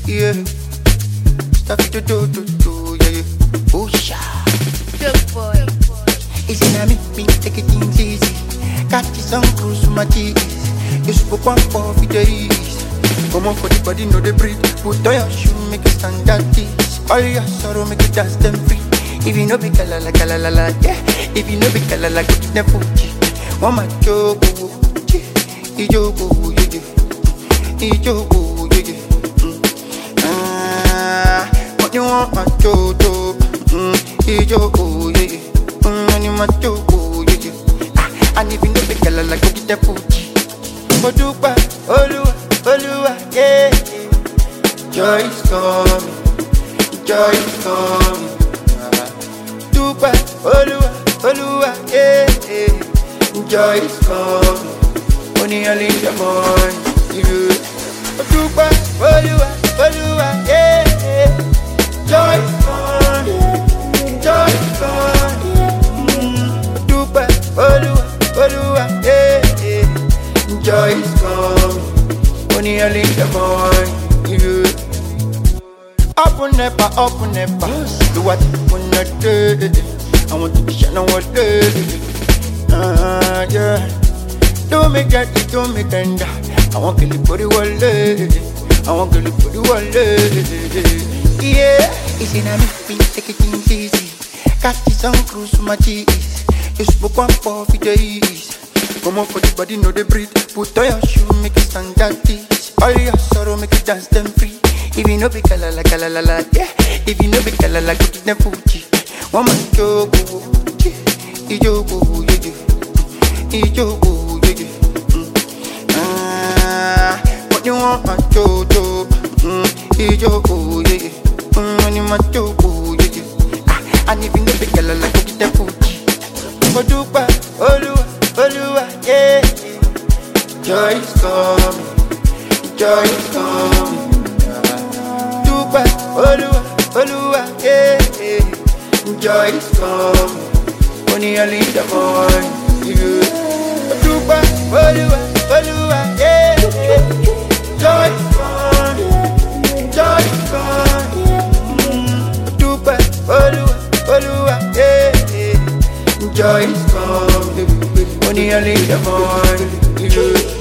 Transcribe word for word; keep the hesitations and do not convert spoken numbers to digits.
yeah. Stuff to do, do, do, yeah, yeah. Oh, sha. Good boy. It's in a me, me, take it things easy. Catch some cruise to my cheese. You spoke one for the days. Come on for the body, know the breathe. Put on your shoe, make it stand that this. All your sorrow, make it dance them free. If you know be kalala, kalala, la, yeah. If you know be kalala, go to the Fuji. One my joke, ijogo, yeah, yeah. Ijogo, yeah, yeah. Ah, what you want, my jojo? Ijogo, yeah, yeah. Mm, my jogo, yeah, yeah. Ah, and if you know be kalala, go to the Fuji. Odupa, Olua, Olua, yeah, yeah. Joy is coming, joy is coming. Dupa, Olua, Olua, yeah, yeah. Joy is coming, only early in the morning. Yeah. Dupa, Olua, Olua, yeah, yeah. Joy is coming, joy is coming. Mm. Dupa, Olua, Olua, yeah, yeah. Joy is coming, only early in the morning. Yeah. Up and never, up and never. Do what you wanna do. I want to be shining all day. Ah, yeah. Do me get it, do me tender. I want to live for the world. I want to live for the world. Yeah. It's in a me, take it easy. Catch some cruise to my cheese. You spoke one for the days. Come on for the body, know the breathe. Put on your shoe, make it stand that this. All your sorrow, make it dance them free. If you know be kalala, kalala, la, yeah. If you know be kalala, go to the Fuji. One man jogo, ijogo, yeah, yeah. Ijogo, yeah, yeah. Ah, what you want, my jojo? Ijogo, yeah, yeah. Mm, my jogo, yeah, yeah. Ah, and if you know be kalala, go to the Fuji. Odupa, Olua, Olua, yeah, yeah. Joy is coming, joy is coming. Dupa, Olua, Olua, yeah, yeah. Joy is coming, only early in the morning. Yeah. Dupa, Olua, Olua, yeah, yeah. Joy is coming, joy is coming. Dupa, Olua, Olua, yeah, yeah. Joy is coming, only early in the morning. Yeah.